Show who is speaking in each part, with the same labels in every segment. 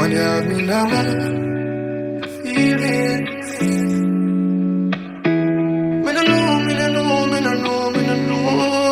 Speaker 1: woman you have me now. Feeling. Me no know, me no know, me no know, me no know.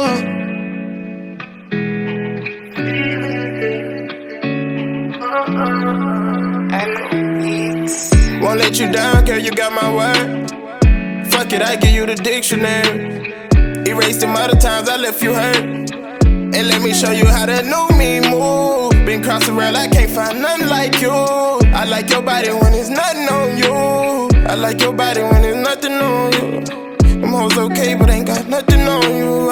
Speaker 1: Won't let you down, girl, you got my word. Fuck it, I give you the dictionary. Erase them other times I left you hurt. And let me show you how the new me move. Been cross the world, I can't find nothing like you. I like your body when there's nothing on you. I like your body when there's nothing on you. Them hoes okay, but ain't got nothing on you.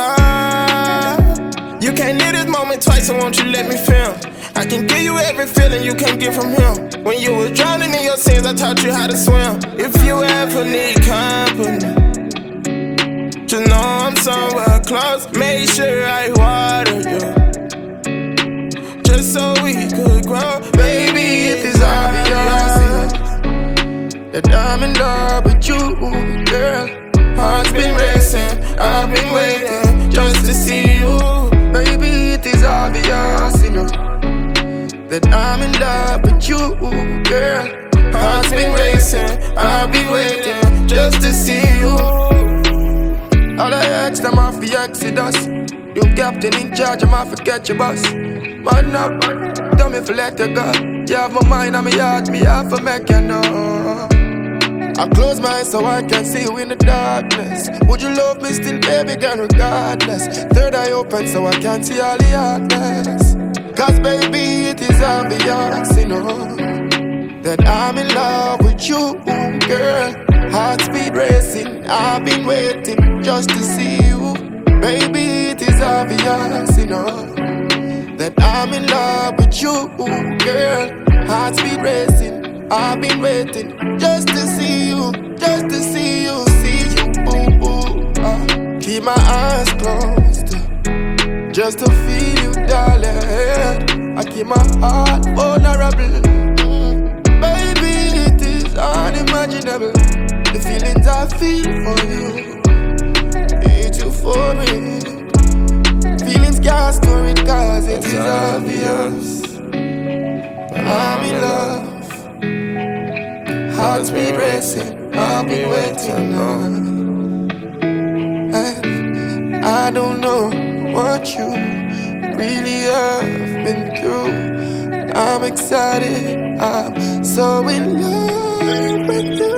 Speaker 1: You can't live this moment twice, so won't you let me feel? I can give you every feeling you can't get from him. When you was drowning in your sins, I taught you how to swim. If you ever need company, just know I'm somewhere close. Make sure I water you, just so we could grow. Baby, it is obvious that I'm in love with you, girl. Heart's been racing, I've been waiting just to see you. Baby, it is obvious, you know, that I'm in love with you, girl. Heart's been racing, I've been waiting just to see you. All I ask them off the Exodus. You captain in charge, I'm off to catch your bus. Man up, tell me if I let you go. You have my mind on my heart, me have to make you know. I close my eyes so I can see you in the darkness. Would you love me still, baby girl, regardless? Third eye open so I can see all the darkness. Cause baby, it is obvious, you know, that I'm in love with you, girl. Heart speed racing, I've been waiting just to see you. Baby, it is obvious, you know, that I'm in love with you, girl. Heart speed racing, I've been waiting just to see you, just to see you, boo boo. Keep my eyes closed, just to feel you, darling. I keep my heart vulnerable. Baby, it is unimaginable. The feelings I feel for you, it's you for me. Feelings can't store it cause it is obvious. I'm in love. Heart's been racing, I've been waiting on. I don't know what you really have been through. I'm excited, I'm so in love with you.